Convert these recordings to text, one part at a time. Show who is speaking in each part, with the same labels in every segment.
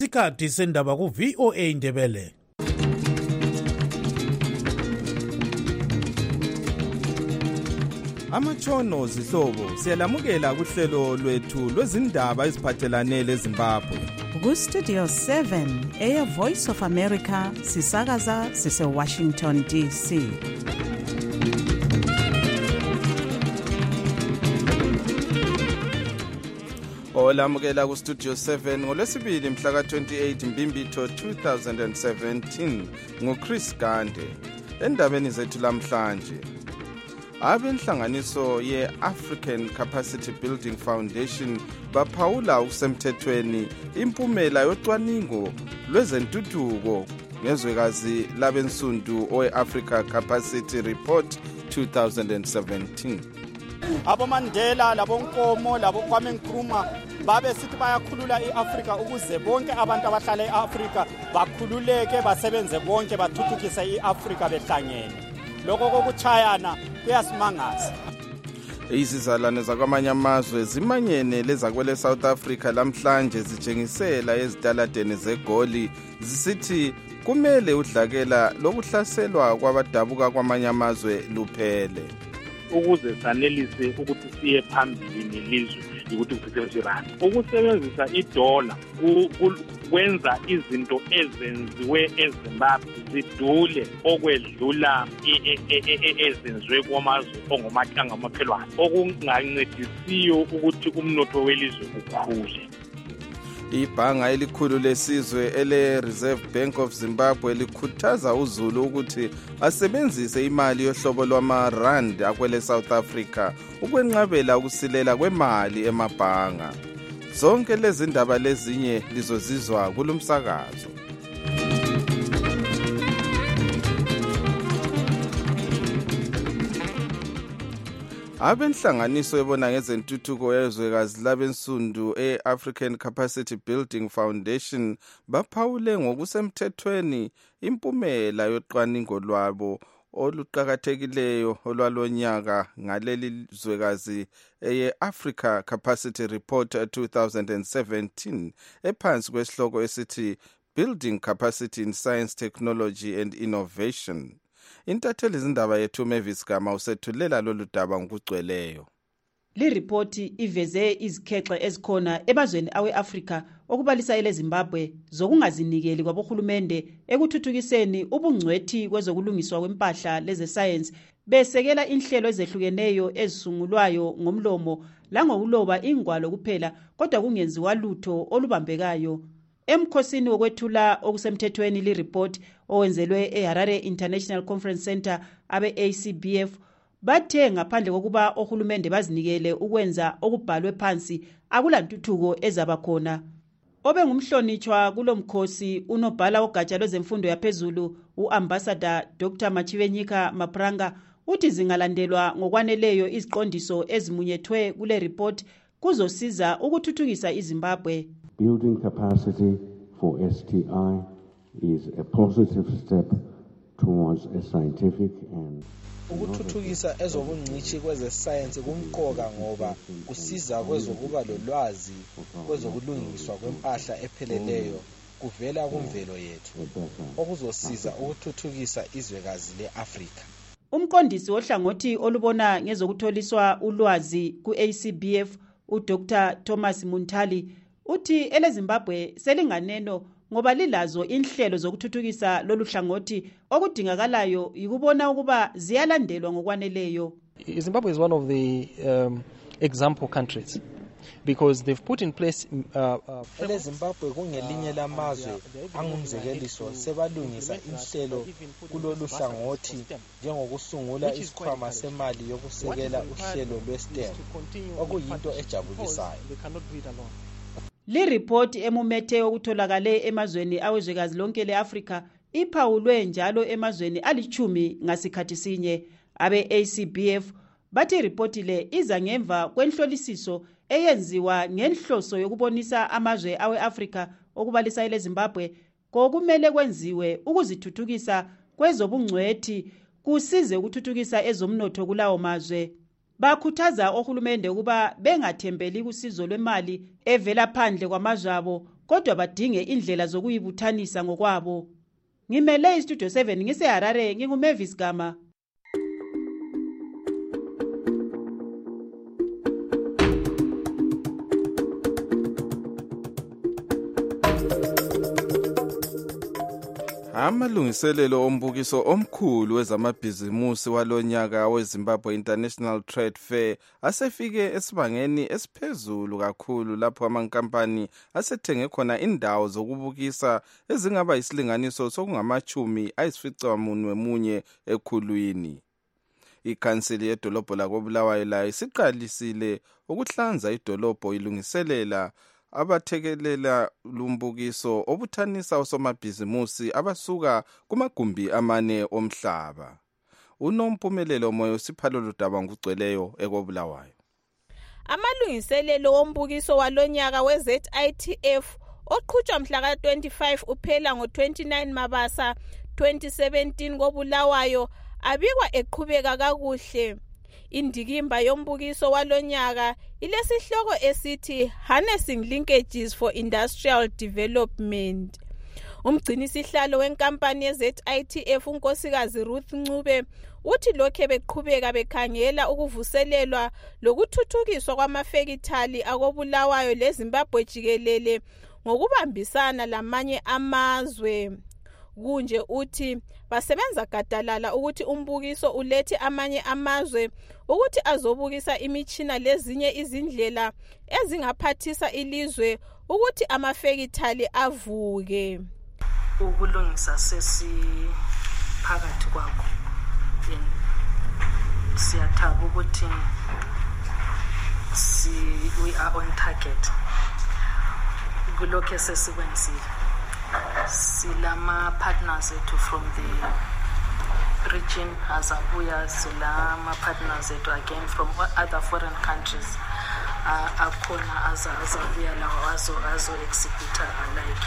Speaker 1: Isikhathi sendaba ku VOA Indebele.
Speaker 2: Amatshono zihlobo siyalamukela kuhlelo lwethu lwezindaba eziphathelane leZimbabwe.
Speaker 3: Ku Studio 7 Air Voice of America sisakaza sise Washington DC.
Speaker 2: Olamukela ku Studio 7 ngolwesibili mhla ka 28 Mbimbitho 2017 ngoChris Gande. Endabeni zethu lamhlanje, abenhlanganiso ye-African Capacity Building Foundation baphawula ukusemthethweni impumela yocwaningo lwezentuthuko ngezwekazi labensundu owe-Africa Capacity Report 2017.
Speaker 4: AboMandela labonkomo laboKwame Nkrumah babe sithi bayakhulula iAfrika ukuze bonke abantu abahlala eAfrika bakhululeke basebenze bonke bathuthukise iAfrika behlangene. Lokho kokuchayana kuyasimangaza.
Speaker 2: Izizalwane zakwamanye amazwe zimanyene lezakwele South Africa lamhlanje zitshengisela ezitaladeni zeGoli zisithi kumele udlakela lokuhlaselwa kwabadabuka kwamanye amazwe luphele.
Speaker 5: Ukuze sanelise ukuthi siye phambili nelizwe ukuthi kusetshenziswe irandi. Ukusebenzisa idola kwenza izinto ezenziwe eZimbabwe zidule okwedlula ezenziwe kwamazwe ongomakhelwane, okungancedisiyo ukuthi umnotho welizwe ukhule.
Speaker 2: Ibhanga elikhulu lesizwe ele-Reserve Bank of Zimbabwe likhuthaza uZulu ukuthi asebenzise imali yohlobo lwama-rand akwele South Africa ukwenqabela ukusilela kwemali emabhanga. Zonke lezi ndaba lezinye lizozizwa kulomsakazo. Abenhlanganiso ebona ngezentuthuko yezwekazi labensundu e-African Capacity Building Foundation baphawule ngokusemthethweni impumela yocwaningo lwabo oluqhakathekileyo olwalonyaka ngaleli zwekazi eye-Africa Capacity Report 2017 ephansi kwesihloko esithi Building Capacity in Science, Technology and Innovation. Intatheli izindaba yethu Mavis Gama usethulela lolu daba ngokugcweleyo.
Speaker 6: Liripoti iveze izikhexe ezikhona emazweni awe-Afrika okubalisa eleZimbabwe zokungazinikeli kwabohulumende ekuthuthukiseni ubungcwethi kwezokulungiswa kwempahla lezesayensi besekela inhlelo ezehlukeneyo ezisungulwayo ngomlomo langokuloba ingwalo kuphela kodwa kungenziwa lutho olubambekayo. Emkhosini wokwethula okusemthethweni lireport owenzelwe eHarare International Conference Center abe-ACBF bathe ngaphandle kokuba ohulumende bazinikele ukwenza okubhalwe phansi akulantuthuko ezabakhona. Obengumhlonitshwa kulomkhosi unobhala ogatsha lwezemfundo yaphezulu uAmbassador Dr. Machivenyika Mapranga uthi zingalandelwa ngokwaneleyo iziqondiso ezimunyethwe kule report kuzosiza ukuthuthukisa iZimbabwe.
Speaker 7: Building capacity for STI is a positive step towards a scientific and
Speaker 8: ukuthuthukisa ezobungcitshi kwezesayensi kumqoka ngoba kusiza kwezokuba lolwazi kwezokulungiswa kwempahla epheleleyo kuvela kumvelo yethu okuzosiza ukuthuthukisa izwekazi leAfrika.
Speaker 6: Umqondisi ohlangothi olubona ngezokutholiswa ulwazi ku-ACBF uDr. Thomas Muntali uthi eleZimbabwe selinganeno ngoba lilazo inhlelo zokuthuthukisa lolu hlangothi okudingakalayo yikubona ukuba ziyalandelwa ngokwaneleyo.
Speaker 9: Zimbabwe is one of the example countries because they've put in place
Speaker 8: eleZimbabwe kungelinye lamazwe angumzekeliso sebalungisa inhlelo kulolu hlangothi njengokusungula isikhwama semali yokusekela uhlelo lweSTEM okuyinto ejabulisayo.
Speaker 6: Liripoti emumethe okutholakale emazweni awezwekazi lonke leAfrika iphawulwe njalo emazweni alichumi ngasikhathi sinye. Abe-ACBF bathi iripoti le iza ngemva kwenhlolisiso eyenziwa ngenhloso yokubonisa amazwe awe-Afrika okubalisa eleZimbabwe kokumele kwenziwe ukuzithuthukisa kwezobungcwethi kusize ukuthuthukisa ezomnotho kulawo mazwe. Bakhuthaza ohulumende ukuba bengathembeli kusizo lwemali evela phandle kwamazwe abo kodwa badinge indlela zokuyibuthanisa ngokwabo. Ngimele iStudio 7 ngiseHarare, nginguMavis Gama.
Speaker 2: Amalungiselelo ombukiso omkhulu wezamabhizimusi walonyaka weZimbabwe International Trade Fair asefike esibangeni esiphezulu kakhulu lapho amankampani asethenge khona indawo zokubukisa ezingaba isilinganiso sokungama-91 ekhulwini. Ikhansili yedolobho lakoBulawayo layo isiqalisile ukuhlanza idolobho ilungiselela abathekelela lumbukiso obuthanisa osomabhizimusi abasuka kumagumbi 4 omhlaba. Unompumelelo moyo Siphalelo Daba ngugcweleyo ekoBulawayo.
Speaker 10: Amalungiselelo wombukiso walonyaka weZITF oqhutshwa mhla ka-25 uphela ngo-29 Mabasa 2017 koBulawayo abikwa eqhubeka kakuhle. Indikimba yombukiso walonyaka ilesihloko esithi Harnessing Linkages for Industrial Development. Umgcinisihlalo wenkampani yeZITF unkosikazi Ruth Ncube uthi lokho beqhubeka bekhangela ukuvuselelwa lokuthuthukiswa kwamafekithali akoBulawayo leZimbabwe jikelele ngokubambisana lamanye amazwe. Kunje uthi basebenza gadalala ukuthi umbukiso ulethe amanye amazwe ukuthi azobukisa imitshina lezinye izindlela ezingaphathisa ilizwe ukuthi amafekithali avuke.
Speaker 11: Ukulungisa sesiphakathi kwakho. Siyathaba ukuthi we are on target. Kulokho sesikwenzile. Silama partners from the region azabuya silama partners again from other foreign countries akhona azabuya lawo azo exhibitor alike.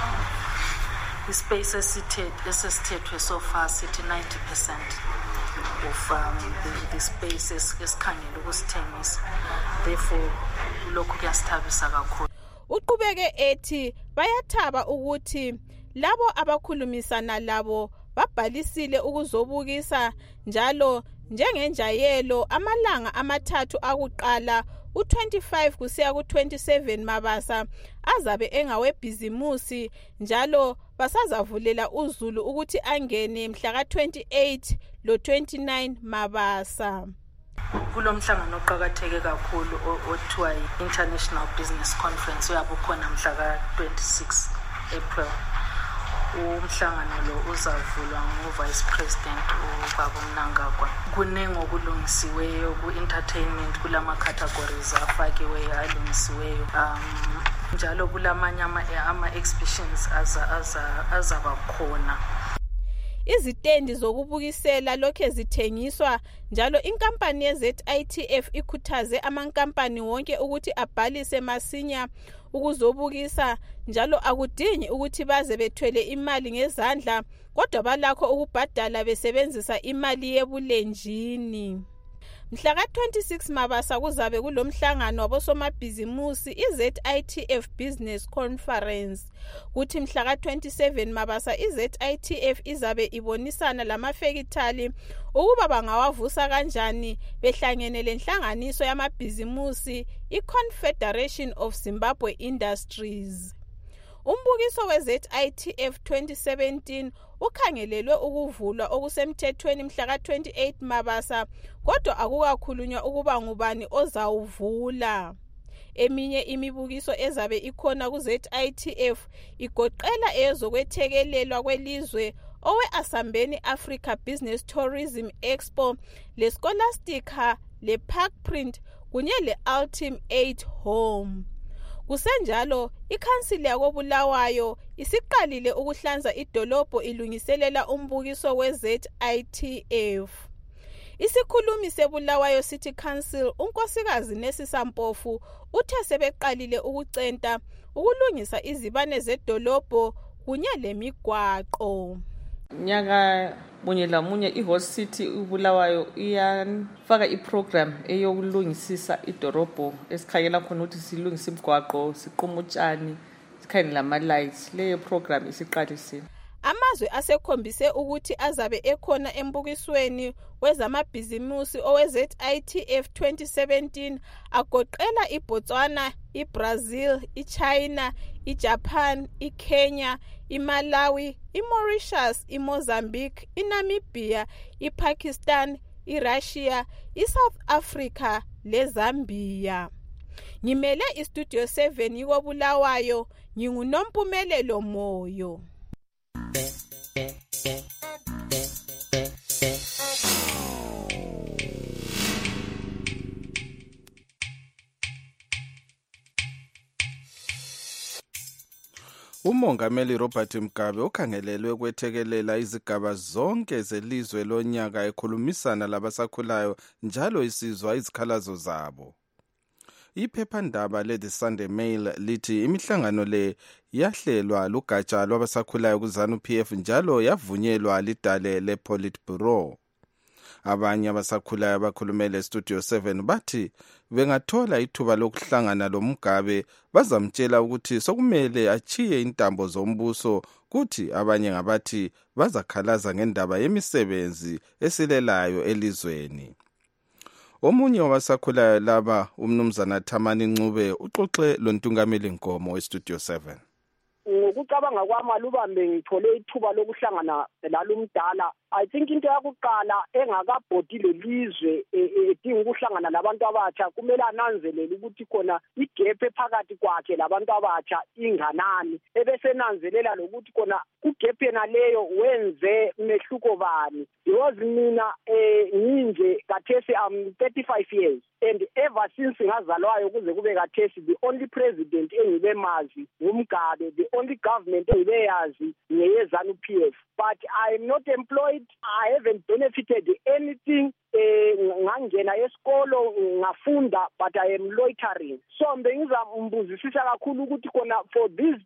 Speaker 11: Ispace esithethwe so far sithi 90% of the spaces esikhangela ukusithengisa, therefore lokhu kuyasithabisa kakhulu.
Speaker 10: Uqhubeke ethi bayathaba ukuthi labo abakhulumisana labo babhalisile ukuzobukisa njalo njengenjayelo amalanga 3 akuqala u25 kusiya ku27 Mabasa azabe engawebhizimusi njalo basazavulela uZulu ukuthi angene mhla ka28 lo29 Mabasa.
Speaker 11: Kulomhlangano oqhakatheke kakhulu othiwa International Business Conference uyabukhona mhla ka26 April. Umhlangano lo uzavulwa nguVice President uBaba Mnangagwa. Kuningi okulungisiweyo ku-entertainment kulama categories afakiweyo alungisiweyo. Njalo kulamanye ama-exhibitions azabakhona.
Speaker 10: Izitendi zokubukisela lokho zithengiswa njalo inkampani yeZITF ikhuthaze amankampani wonke ukuthi abhalise masinya ukuzobukisa njalo akudingi ukuthi baze bethwele imali ngezandla kodwa balakho ukubhadala besebenzisa imali yebulenjini. Mhla ka26 Mabasa kuzabe kulomhlangano wabosomabhizimusi iZITF Business Conference. Kuthi mhla ka27 Mabasa iZITF izabe ibonisana lamafekithali ukuba bangawavusa kanjani behlangene lenhlanganiso yamabhizimusi iConfederation of Zimbabwe Industries. Umbukiso weZITF 2017 ukhangelelwe ukuvulwa okusemthethweni mhla ka28 Mabasa kodwa akukakhulunywa ukuba ngubani ozawuvula. Eminye imibukiso ezabe ikhona kuZITF igoqela ezokwethekelelwa kwelizwe owe-Asambeni Africa Business Tourism Expo, leScholastica, lePark Print kunye leUltim 8 Home. Kusenjalo ikhansili yakoBulawayo isiqalile ukuhlanza idolobho ilungiselela umbukiso weZITF. Isikhulumi seBulawayo City Council unkosikazi Nesisa Mpofu uthe sebeqalile ukucenta ukulungisa izibane zedolobho kunye lemigwaqo.
Speaker 12: Nyaka munye lamunye iHost City uBulawayo iyafaka iprogram eyokulungisisa idorobho esikhayela khona ukuthi silungise imigwaqo, siquma utshani, zikhanye lama-lights. Leyo program isiqalisile.
Speaker 10: Amazwe asekhombise ukuthi azabe ekhona embukisweni wezamabhizimusi owe-ZITF 2017 agoqela iBotswana, iBrazil, iChina, iJapan, iKenya, iMalawi, iMauritius, iMozambique, iNamibia, iPakistan, iRussia, iSouth Africa leZambia. Ngimele iStudio 7 yikoBulawayo, nginguNompumelelo Moyo.
Speaker 2: Umongameli Robert Mugabe ukhangelelwe ukwethekelela izigaba zonke zelizwe lonyaka ekhulumisana labasakhulayo njalo isizwa izikhalazo zabo. Iphephandaba le-The Sunday Mail lithi imihlangano le yahlelwa lugatsha lwabasakhulayo kuZANU-PF njalo yavunyelwa lidale le-Politburo. Abanye abasakhulayo abakhulumele eStudio 7 bathi bengathola ithuba lokuhlangana loMugabe bazamtshela ukuthi sokumele achiye intambo zombuso, kuthi abanye ngabathi bazakhalaza ngendaba yemisebenzi esilelayo elizweni. Omunye wabasakhulayo laba umnumzana Thamani Ncube uxoxe loNtungameli Nkomo weStudio 7.
Speaker 13: Ngokucabanga kwami alubambe ngithole ithuba lokuhlangana lalumdala. I think into yakuqala engakabhodi lelizwe edinga ukuhlangana labantu abatsha kumele ananzelele ukuthi khona igap phakathi kwakhe labantu abatsha inganani, ebese nanzelela lokuthi khona kugap yena leyo wenze mehluko bani. Because mina nginje kathesi I'm 35 years and ever since ngazalwayo kuze kube kathesi the only president engibe mazi ngumgabe, the only government engibe yazi ngeyeZANU-PF, but I'm not employed. I haven't benefited anything. Ngangena esikolo ngafunda, but I am loitering. So ngizambuzisisa kakhulu ukuthi khona for these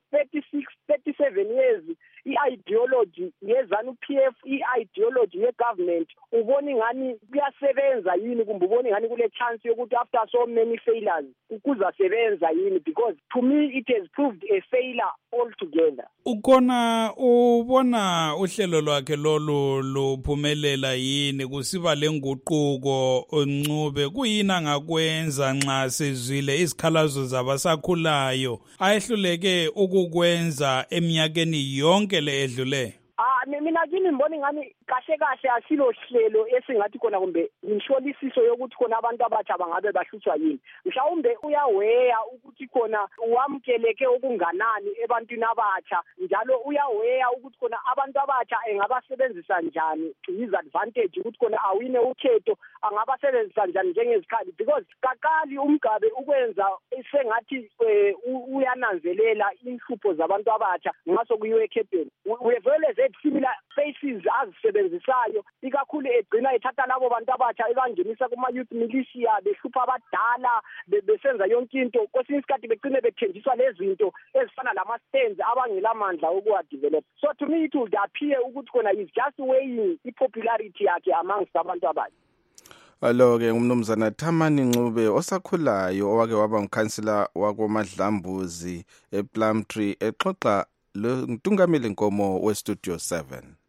Speaker 13: 37 years i-ideology yeZANU-PF, i-ideology ye-government ubona ngani kuyasebenza yini, kumbe ubona ngani kule chance yokuthi after so many failures kuzasebenza yini, because to me it has proved a failure altogether.
Speaker 14: Ukona ubona uhlelo lwakhe lolu luphumelela yini, kusiba lenguquko Ncube, kuyini angakwenza nxa sezwile izikhalazo zabasakhulayo ayehluleke ukukwenza eminyakeni yonke le edlule?
Speaker 13: Mina kimi ngibona ngani kahle asilo hlelo esingathi khona kumbe inhlolisiso yokuthi khona abantu abatsha bangabe bahluthwa yini. Mhlawumbe uyaweya ukuthi khona wamkeleke okunganani ebantwini abatsha, njalo uyaweya ukuthi khona abantu abatsha engabasebenzisa njani disadvantage ukuthi khona awine ukhetho angabasebenzisa njani njengezikhali, because kakali uMgabe ukwenza sengathi uyananzelela inhlupho zabantu abatsha ngaso kuyiwe ekhethweni. Wevele similar faces azisebenzisayo, ikakhulu egcina ethatha labo bantu abatsha ebangenisa kuma-youth militia behlupha abadala besenza yonke into, kwesinye isikhathi begcine bethenjiswa lezinto ezifana lama-stands abangelamandla okuwadevelop. So to me it would appear ukuthi khona is just weighing i-popularity yakhe amongst abantu abatsha.
Speaker 2: Alo-ke umnumzana Thamani Ncube osakhulayo owake waba ngukhansila wakoMadlambuzi ePlumtree exoxa loNtungameli Nkomo weStudio 7.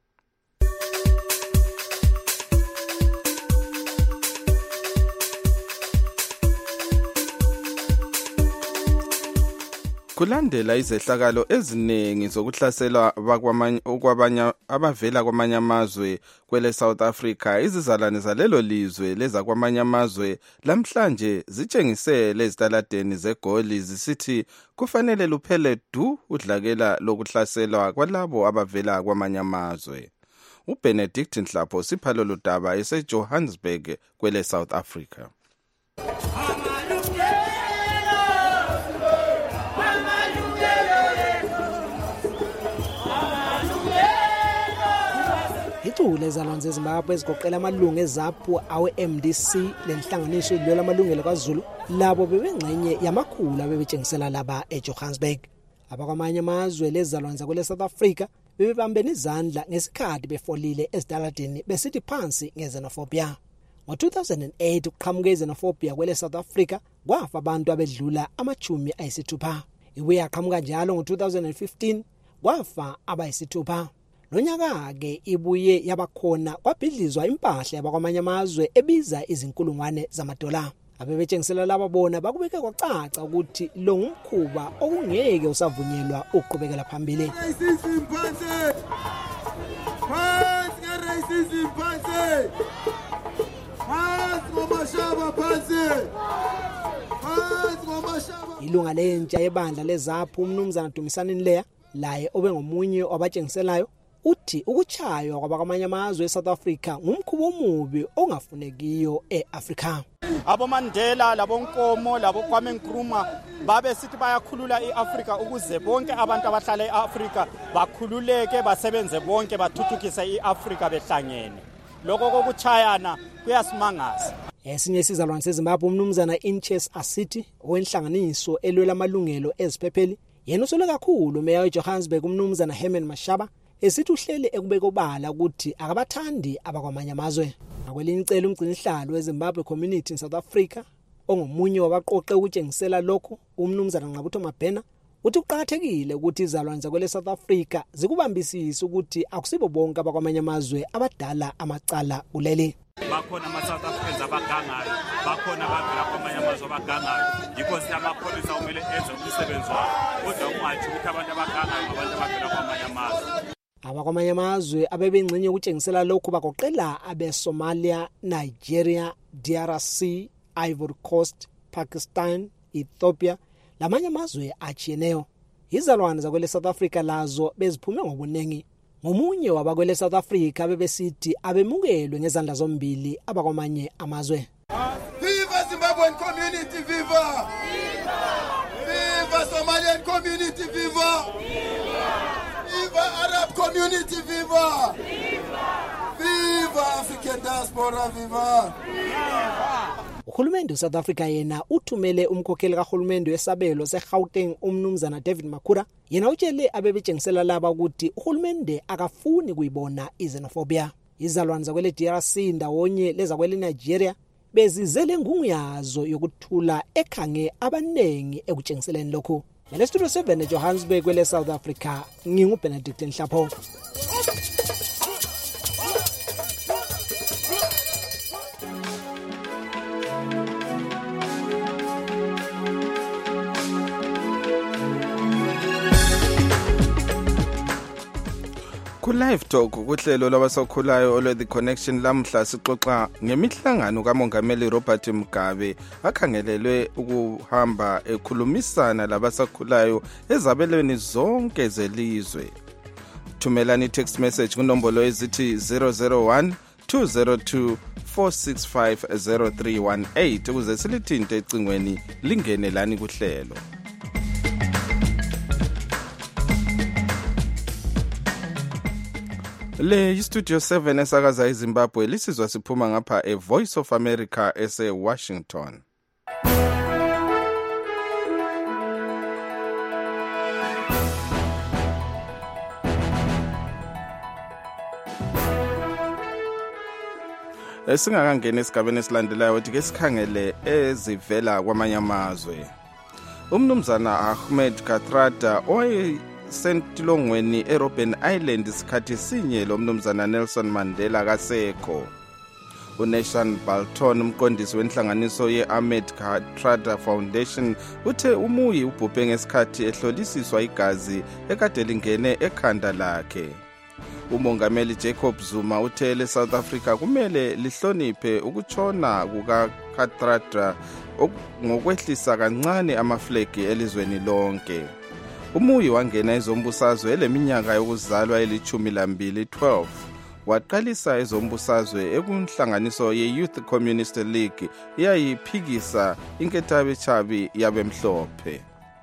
Speaker 2: Kulandela izehlakalo eziningi zokuhlaselwa abavela kwamanye amazwe kwele South Africa, izizalwane zalelo lizwe leza kwamanye amazwe lamhlanje zitshengisele ezitaladeni zeGoli zisithi kufanele luphele du udlakela lokuhlaselwa kwalabo abavela kwamanye amazwe. uBenedict Nhlapho siphalo lodaba eseJohannesburg kwele South Africa.
Speaker 15: Icule ezalwane zeZimbabwe ezigoqela amalungu eZAPU awe-MDC lenhlanganiso edlula amalungelo kwaZulu labo bebengxenye yamakhulu abebetshengisela laba eJohannesburg. Abakwamanye amazwe lezalwane zakwele South Africa bebebambene izandla ngesikhathi befolile ezitaladini besithi phansi ngezenophobia. Ngo-2008 ukuqhamuka izenophobia kwele South Africa kwafa abantu abedlula 60. ibuye yaqhamuka njalo ngo-2015 kwafa abayisithupha. Lonyaka-ke ibuye yabakhona kwabhidlizwa impahla yabakwamanye amazwe ebiza izinkulungwane zamadola. Abebetshengisela laba bona bakubeke kwacaca ukuthi lo ngumkhuba okungeke usavunyelwa ukuqhubekela phambili. Ilunga lentsha yebandla lezaphu umnumzana Dumisani Nleya laye obengomunye wabatshengiselayo uthi ukuchaywa kwabakwamanye amazwe eSouth Africa ngumkhubo omubi ongafunekiyo eAfrika.
Speaker 4: AboMandela labonkomo laboKwame Nkrumah babe sithi bayakhulula iAfrika ukuze bonke abantu abahlala eAfrika bakhululeke basebenze bonke bathuthukise iAfrika behlangene. Lokho kokuchayana kuyasimangaza.
Speaker 15: Esinye isizalwane seZimbabwe umnumzana Inches Asiti owenhlanganiso elwela amalungelo eziphepheli yena usole kakhulu umeya weJohannesburg umnumzana Herman Mashaba esithi uhlele ekubeka obala ukuthi akabathandi abakwamanye amazwe. Akwelinye icele umgcinisihlalo weZimbabwe Community in South Africa ongomunye wabaqoqe ukutshengisela lokho umnumzana Nqabutho Mabhena uthi kuqhakathekile ukuthi izalwane zakwele South Africa zikubambisise ukuthi akusibo bonke abakwamanye amazwe abadala amacala kuleli.
Speaker 16: Bakhona ama-South Africans abagangayo, bakhona abavela kwamanye amazwe abagangayo, yikho amapholisa kumele enze umsebenzi wabo, kodwa ungathi ukuthi abantu abagangayo ngabantu abavela kwamanye amazwe.
Speaker 15: Abakwamanye amazwe abebengxenye ukutshengisela lokhu bagoqela abeSomalia, Nigeria, DRC, Ivory Coast, Pakistan, Ethiopia lamanye amazwe achiyeneyo. Izalwane zakwele South Africa lazo beziphume ngobuningi. Ngomunye wabakwele South Africa bebesithi abemukelwe ngezandla zombili abakwamanye amazwe.
Speaker 17: Viva Zimbabwean community, viva! Viva Somalian community, viva! Viva Arab community, viva! Viva African diaspora, viva!
Speaker 15: Uhulumende weSouth Africa yena uthumele umkhokheli kahulumende wesabelo seGauteng umnumzana David Makhura yena utshele abebetshengisela laba ukuthi uhulumende akafuni kuyibona xenophobia. Izalwane zakwele DRC ndawonye lezakwele Nigeria bezizele ngungu yazo yokuthula ekhange abanengi ekutshengiseleni lokho. Ngale Studio 7 eJohannesburg kwele South Africa nginguBenedict Nhlapho.
Speaker 2: Ku-Live Talk kuhlelo lwabasakhulayo olwe The Connection lamhla sixoxa ngemihlangano kaMongameli Robert Mugabe akhangelelwe ukuhamba ekhulumisana labasakhulayo ezabelweni zonke zelizwe. Thumelani text message kunombolo ezithi 001 202 465 0318 ukuze silithinte ecingweni lingene lani kuhlelo. Le Studio 7 esakaza eZimbabwe lisizwa siphuma ngapha eVoice of America ese-Washington. Singakangena esigabeni esilandelayo ukuthi ke sikhangele ezivela kwamanye amazwe. Umnumzana Ahmed Kathrada sentilongweni eRobben Island isikhathi sinye lo mnumzana Nelson Mandela kasekho. uNation Balton umqondisi wenhlanganiso ye-Ahmed Kathrada Foundation uthe umuyi ubhubhe ngesikhathi ehlolisiswa igazi ekade lingene ekhanda lakhe. Umongameli Jacob Zuma uthe South Africa kumele lihloniphe ukutshona kukaKathrada ngokwehlisa kancane amaflegi elizweni lonke. Umuyi wangena ezombusazwe leminyaka yokuzalwa eli-12 waqalisa ezombusazwe ekunhlanganiso ye-Youth Communist League eyayiphikisa inkethabetshabi yabemhlophe.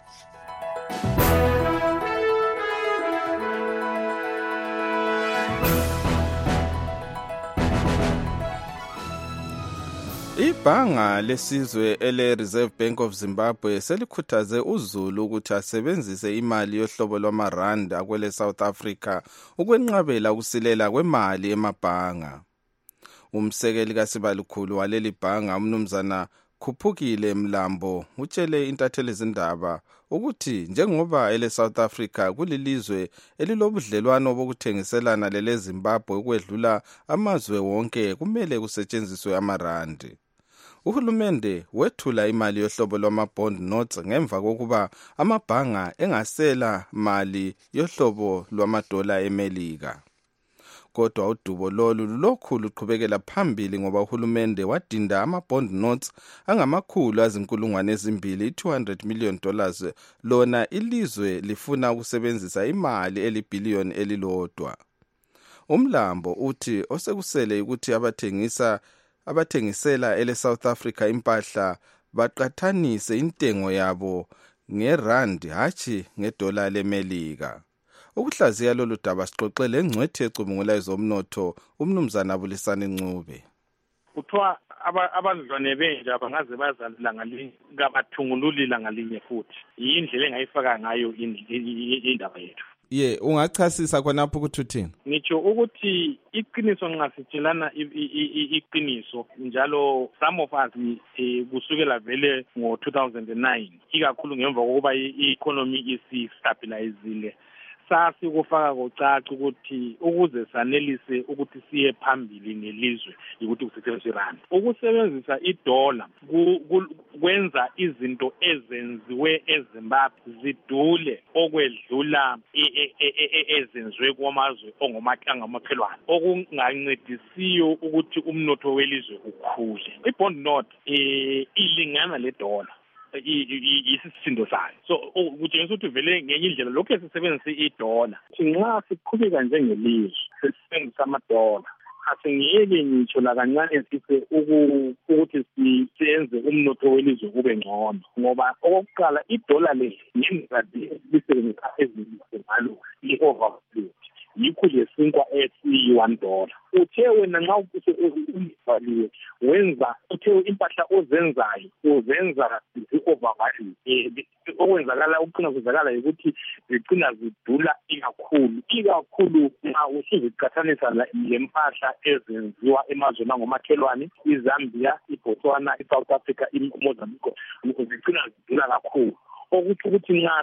Speaker 2: Ibhanga lesizwe ele-Reserve Bank of Zimbabwe selikhuthaze uZulu ukuthi asebenzise imali yohlobo lwamarandi akwele South Africa ukwenqabela ukusilela kwemali emabhanga. Umsekeli kaSibalukhulu waleli bhanga umnumzana Khuphukile Mlambo utshele intatheli zindaba ukuthi njengoba ele South Africa kulilizwe elilobudlelwano bokuthengiselana lele Zimbabwe ukwedlula amazwe wonke kumele kusetshenziswe amarandi. Uhulumende wethula imali yohlobo lwama-bond notes ngemva kokuba amabhanga engasela mali yohlobo lwamadola eMelika. Kodwa udubo lolu lokhu luqhubekela phambili ngoba uhulumende wadinda ama-bond notes angamakhulu azinkulungwane ezimbili $200 million lona ilizwe lifuna ukusebenzisa imali elibhiliyoni elilodwa. Umlambo uthi osekusele ukuthi abathengisela ele South Africa impahla baqathanise intengo yabo ngerandi hathi ngedola leMelika. Ukuhlaziya lolu daba sixoxele engcwethi ecubungula ezomnotho umnumzana Abulisani Ncube.
Speaker 5: Kuthiwa abadlwane benja bangaze bazalela ngalinye kabathungululila ngalinye futhi yindlela engayifaka ngayo indaba yethu.
Speaker 2: Ye ungachasisa khonapho ukuthi uthini?
Speaker 5: Ngisho ukuthi iqiniso nxa sitshelana iqiniso njalo some of us kusukela vele ngo-2009 ikakhulu ngemva kokuba i-economy isi-stabilizile sasikufaka kocaca ukuthi ukuze sanelise ukuthi siye phambili nelizwe ukuthi kusetshenziswe irandi. Ukusebenzisa idola kwenza izinto ezenziwe eZimbabwe zidule okwedlula ezenziwe kwamazwe angamakhelwane okungancedisiyo ukuthi umnotho welizwe ukhule. I-bond note ilingana le dola isisindo sayo. So kutshengisa ukuthi vele ngenye indlela lokho esisebenzisa idola nxa siqhubeka njengelizwe sisebenzisa amadola asingiyeke ngitsho la kancane sise ukuthi siyenze umnotho welizwe kube ngcono ngoba okokuqala idola le ngenzati lisebenzisa ezinto ngalo i-overflow yikho lesinkwa esi-$1. Uthe wena nxa ubhaliwe wenza uthe impahla ozenzayo uzenza zi-overvalue. Okwenzakala ukuqina kwenzakala ukuthi zigcina zidula ikakhulu nxa usuziqathanisa lempahla ezenziwa emazweni angomakhelwane iZambia, iBotswana, iSouth Africa, iMozambique zigcina zidula kakhulu. Okuthi ukuthi nxa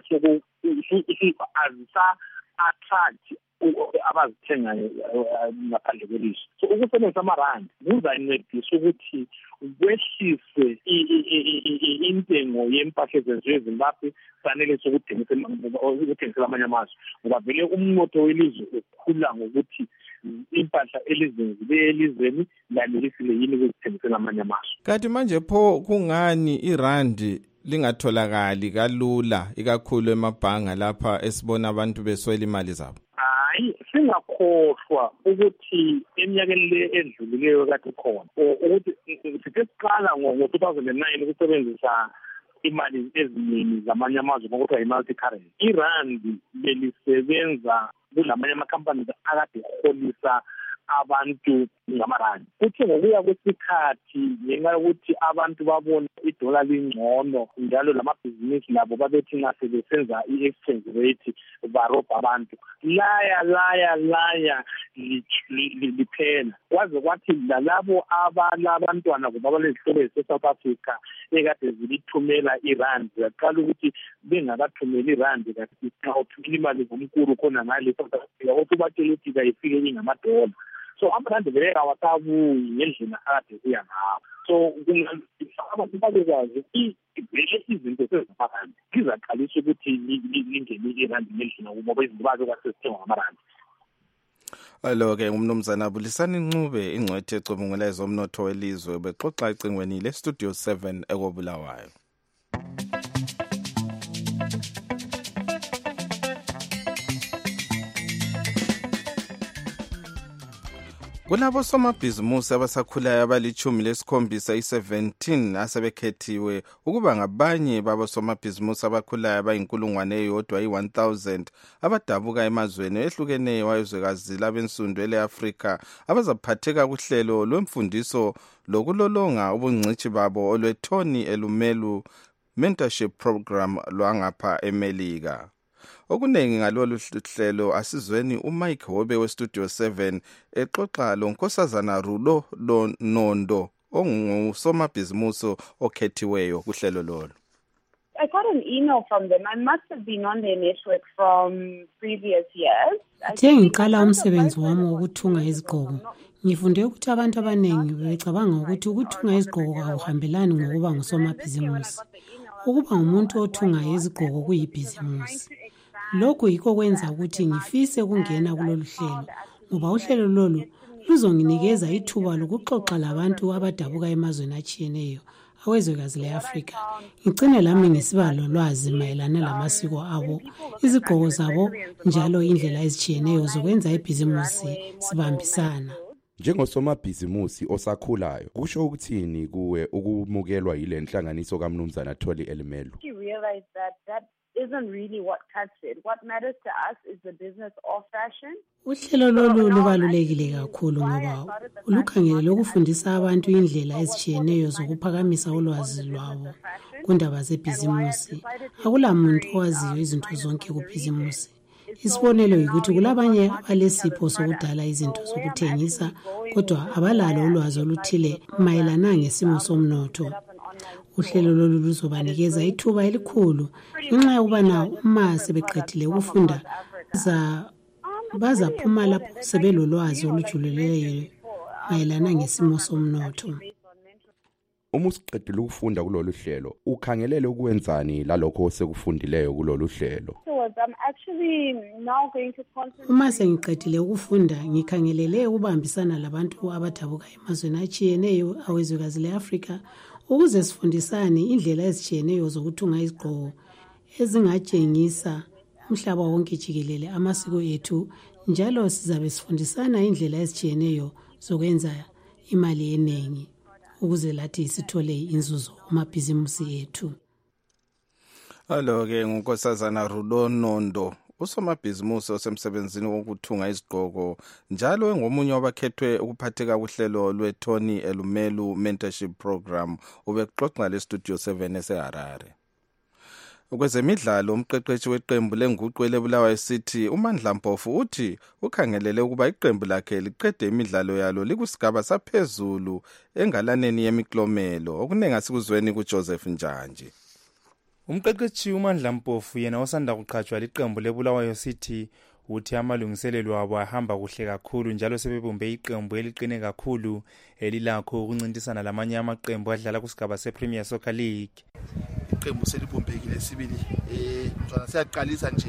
Speaker 5: azisa-attract abazithengayo ngaphandle kwelizwe. So ukusebenzisa amarandi kuzancedisa ukuthi kwehlise intengo yempahla ezenziwe eZimbabwe sanelise ukuthengisela amanye amazwe ngoba vele umnotho welizwe ukhula ngokuthi impahla elizenziwe elizweni lanelisile yini ukuzithengisela amanye amazwe.
Speaker 2: Kanti manje pho kungani irandi lingatholakali kalula ikakhulu emabhanga lapha esibona abantu beswela imali zabo?
Speaker 5: Singakhohlwa ukuthi eminyakeni le edlulileyo kade khona ukuthi sithe siqala ngo-2009 ukusebenzisa imali eziningi zamanye amazwe ngokuthiwa i-multi currency. Irandi belisebenza kulamanye ama-companies akade holisa abantu ngamarandi. Kuthi ngokuya kwesikhathi ngenxa yokuthi abantu babona idola lingcono njalo lamabhizinisi labo babethi nxa sebesenza i-exchange rate barobha abantu laya liphela kwaze kwathi lalabo abalabantwana kumbe abalezihlobo ese-South Africa ekade zilithumela irandi yaqala ukuthi bengakathumeli irandi kathi xa uthumela imali ngomkuru khona ngale South Africa ukuthi ubatshela ukuthi kayifike ingamadola. So amarandi vele awakabuyi ngendlela akade kuya ngawo. So abantu babekwazi vele izinto sezimarandi lizaqalisa ukuthi lingene irandi ngendlela ngoba izinto bazokwasesidinga ngamarandi.
Speaker 2: Alo-ke umnumzana Abulisani Ncube ingcwethi ecubungula ezomnotho welizwe bexoxa ecingweni le-Studio 7 ekobulawayo. Kulabo somabhizimusi abasakhulayo abali-17 asebekhethiwe ukuba ngabanye babo somabhizimusi abakhulayo abayi-1,000 abadabuka emazweni ehlukeneyo wayezwekazi labensundu ele-Afrika abazaphatheka kuhlelo lwemfundiso lokulolonga ubungcitshi babo olwethoni elumelu mentorship program lwangapha eMelika. Okunengi ngalolu hlelo asizweni uMike Hobe weStudio 7 exoxa lonkosazana Rulo Nondo ongusomabhizimusi okhethiweyo kuhlelo lolo.
Speaker 18: I got an email from them. I must have been on their network from previous years.
Speaker 19: Uthe ngiqala umsebenzi wami wokuthunga izigqoko. Ngifunde ukuthi abantu abaningi bebecabanga ukuthi ukuthunga izigqoko akuhambelani ngokuba ngusomabhizimusi. Ukuba ngumuntu othunga izigqoko kuyibhizimusi. Lokhu yikho kwenza ukuthi ngifise ukungena kulolu hlelo, ngoba uhlelo lolu luzonginikeza ithuba lokuxoxa labantu abadabuka emazweni atshiyeneyo awezwekazi le-Afrika. Ngicine lami ngisiba lolwazi mayelana lamasiko abo, izigqoko zabo, njalo indlela ezitshiyeneyo zokwenza ibhizimusi sibambisana.
Speaker 20: Njengosomabhizimusi osakhulayo, kusho ukuthini kuwe ukumukelwa yile nhlanganiso kaMnumzana Tholi Elimelu?
Speaker 18: You realize that isn't really what cuts it. What matters to us is the business of fashion.
Speaker 19: Uhlelo lolu lubalulekile kakhulu ngoba ulukhangelele ukufundisa abantu indlela ezitshiyeneyo zokuphakamisa ulwazi lwabo kundaba zebhizimusi. Akulamuntu owaziyo izinto zonke kubhizimusi. Isibonelo yikuthi kulabanye abalesipho sokudala izinto zokuthengisa kodwa abalalo ulwazi oluthile mayelana ngesimo somnotho. Uhlelo lolu luzobanikeza ithuba elikhulu ngenxa yokubana uma sebeqedile ukufunda bazaphuma lapho sebelolwazi olujulileyo mayelana ngesimo somnotho.
Speaker 20: Uma usiqedile ukufunda kulolu hlelo, ukhangelele ukwenzani lalokho osekufundileyo kulolu hlelo?
Speaker 19: Uma sengiqedile ukufunda, ngikhangelele ukubambisana labantu abadabuka emazweni atshiyeneyo awezwekazi le-Afrika ukuze sifundisane indlela ezitshiyeneyo zokuthunga izigqoko ezingatshengisa umhlaba wonke jikelele amasiko ethu, njalo sizabe sifundisana indlela ezitshiyeneyo zokwenza imali eningi ukuze lathi sithole inzuzo kumabhizimusi ethu.
Speaker 2: Alo-ke ngunkosazana Rulo Nondo, usomabhizimusi osemsebenzini wokuthunga izigqoko, njalo engomunye wabakhethwe ukuphatheka kuhlelo lwe-Tholi Elimelu Mentorship Program, ubexoxa le-Studio 7 eseHarare. Kwezemidlalo, umqeqeshi weqembu lenguqu eleBulawayo City uMandla Mpofu uthi ukhangelele ukuba iqembu lakhe liqede imidlalo yalo likusigaba saphezulu engalaneni yemiklomelo, okunenga sikuzweni kuJoseph Njanje.
Speaker 21: Umqeqeshi uMandla Mpofu yena osanda kuqhatshwa liqembu leBulawayo City uthi amalungiselelo abo ahamba kuhle kakhulu njalo sebebumbe iqembu eliqine kakhulu elilakho ukuncintisana lamanye amaqembu adlala kusigaba sePremier Soccer League.
Speaker 22: Iqembu selibumbekile sibili mfana siyaqalisa nje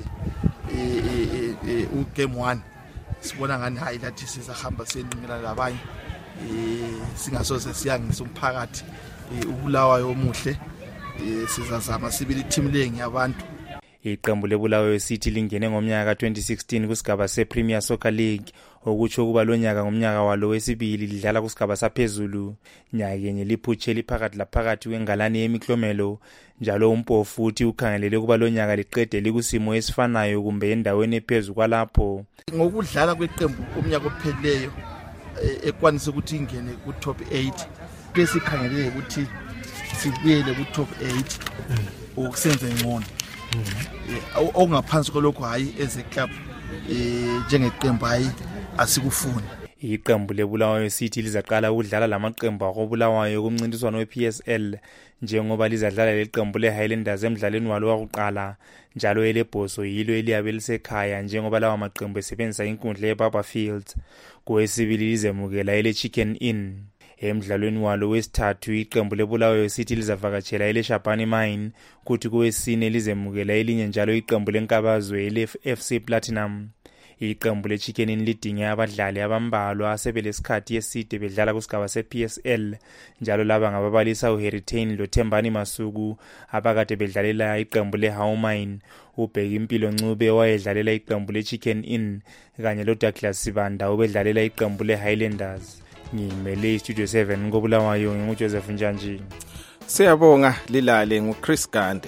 Speaker 22: ugame 1 sibona ngani hayi lathi sizahamba senqinela labanye singasoze siyangisa umphakathi uBulawayo omuhle sizazama sibili team lengi yabantu.
Speaker 21: Iqembu leBulawayo City lingene ngomnyaka ka2016 kusigaba sePremier Soccer League, okutsho kuba lonyaka ngomnyaka walo wesibili lidlala kusigaba saphezulu. Nyakenye liphutshe liphakathi laphakathi wengalani yemiklomelo, njalo uMpofu uthi ukhangelele kuba lonyaka liqede likusimo esifanayo kumbe endaweni ephezulu kwalapho.
Speaker 22: Ngokudlala kweqembu umnyaka opheleyo ekwanisa ukuthi ingene ku top 8, bese ikhangelele ukuthi sibuyele ku top 8 ukusenza ingcono. Ongaphansi kolokho hayi as a club njengeqembu hayi asikufuni.
Speaker 21: Iqembu leBulawayo City lizaqala ukudlala lamaqembu akobulawayo kumncintiswano wePSL njengoba lizadlala leqembu leHighlanders emidlalweni walo wakuqala, njalo elebhoso yilo eliyabe lisekhaya njengoba lawa maqembu esebenzisa inkundla yeBarberfield. Kwesibili lizemukela eleChicken Inn. Emidlalweni walo wesithathu iqembu leBulawayo City lizavakatshela eleShabani Mine, kuthi kwesine lizemukela elinye njalo iqembu leNkabazwe leFC Platinum. Iqembu leChicken Inn lidinge abadlali abambalwa asebelesikhathi eside bedlala kusigaba sePSL, njalo laba ngababalisa uHeritain loThembani Masuku abakade bedlalela iqembu leHowmine, uBheki Impilo Ncube owayedlalela iqembu leChicken Inn, kanye loDouglas Sibanda obedlalela iqembu leHighlanders. Ngimele iStudio 7 koBulawayo nguJoseph Njanje.
Speaker 2: Siyabonga lilale nguChris Gande.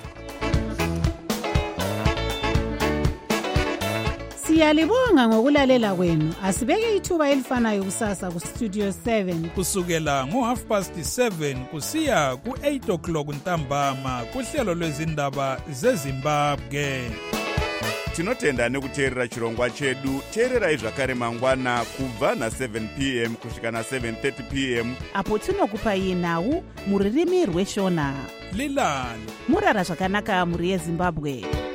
Speaker 3: Siyalibonga ngokulalela kwenu. Asibeke ithuba elifanayo kusasa kuStudio 7
Speaker 14: kusukela ngo7:30 kusiya ku8 o'clock ntambama kuhlelo lwezindaba zeZimbabwe.
Speaker 1: tinotenda nekuteerera chirongwa chedu. teererai zvakare mangwana kubva na7 pm kusvika na7:30 pm
Speaker 3: apo tinokupai nhau muririmi rweshona.
Speaker 14: lilani
Speaker 3: murara zvakanaka muri yezimbabwe.